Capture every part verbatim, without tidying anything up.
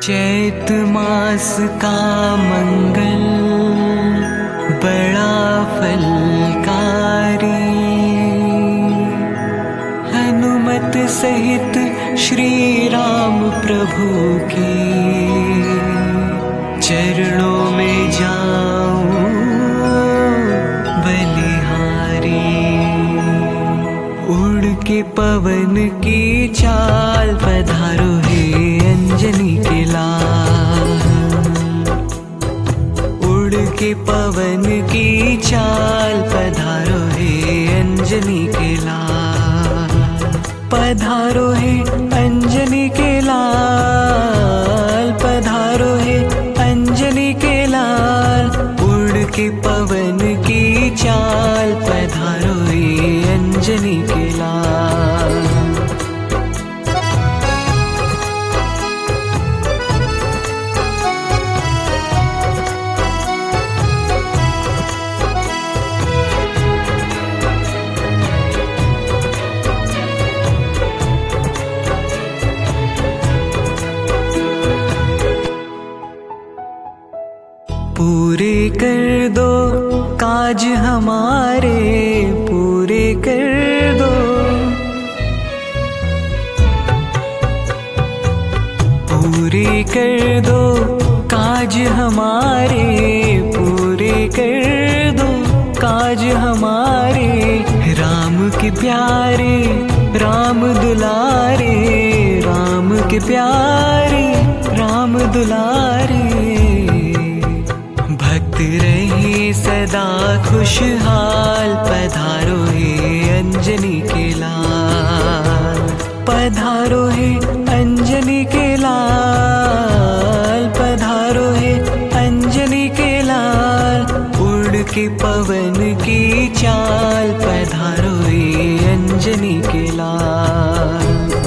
चैत मास का मंगल बड़ा फलकारी, हनुमत सहित श्री राम प्रभु के चरणों में जाऊं बलिहारी। उड़ के पवन की चाल पधारो हे अंजनी के लाल, उड़ के पवन की चाल पधारो हे अंजनी के लाल, पधारो हे अंजनी के लाल, पधारो हे अंजनी के लाल। उड़ के पवन की चाल पधारो हे अंजनी के लाल। पूरे कर दो काज हमारे, पूरे कर दो, पूरे कर दो काज हमारे, पूरे कर दो काज हमारे। राम के प्यारे राम दुलारे, राम के प्यारे राम दुलारे। भक्त रहे सदा खुशहाल, पधारो हे अंजनी के लाल, पधारो हे अंजनी के लाल, पधारो हे अंजनी के लाल। उड़ के पवन की चाल पधारो हे अंजनी के लाल।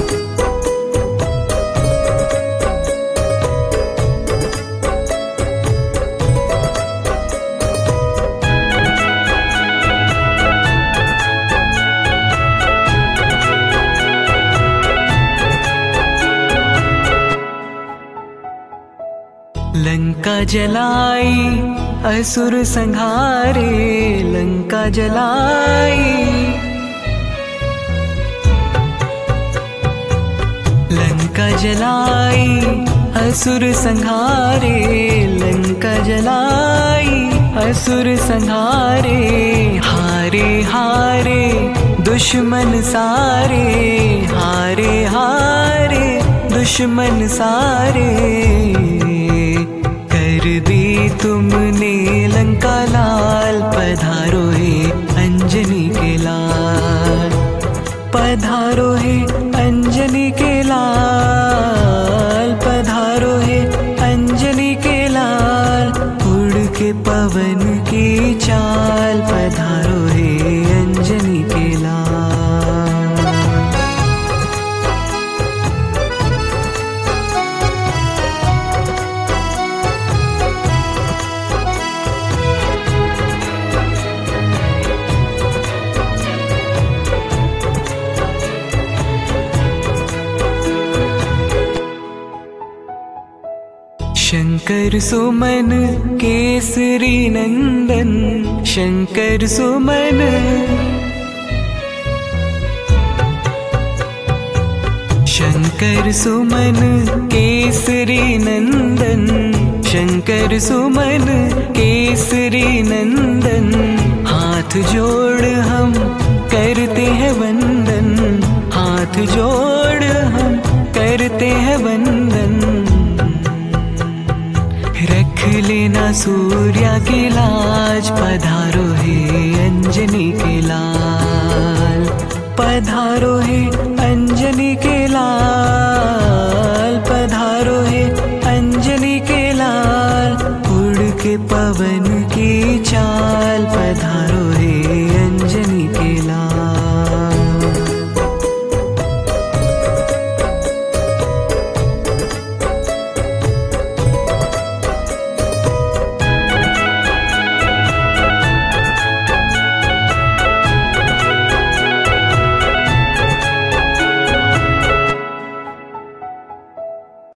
लंका जलाई असुर संहारे, लंका जलाई, लंका जलाई असुर संहारे, लंका जलाई असुर संहारे। हारे हारे दुश्मन सारे, हारे हारे दुश्मन सारे। कर दी तुमने लंका लाल, पधारो हे अंजनी के लाल, पधारो हे अंजनी के लाल, पधारो हे अंजनी के लाल। उड़ के पवन की चाल पधारो हे अंजनी के लाल। शंकर सुमन केसरी नंदन, शंकर सुमन, शंकर सुमन केसरी नंदन, शंकर सुमन केसरी नंदन। हाथ जोड़ हम करते हैं वंदन, हाथ जोड़ हम करते हैं वंदन। रख लेना सूर्या की लाज, पधारो हे अंजनी के लाल, पधारो हे अंजनी के लाल, पधारो हे अंजनी के लाल। उड़ के पवन की चाल पधारो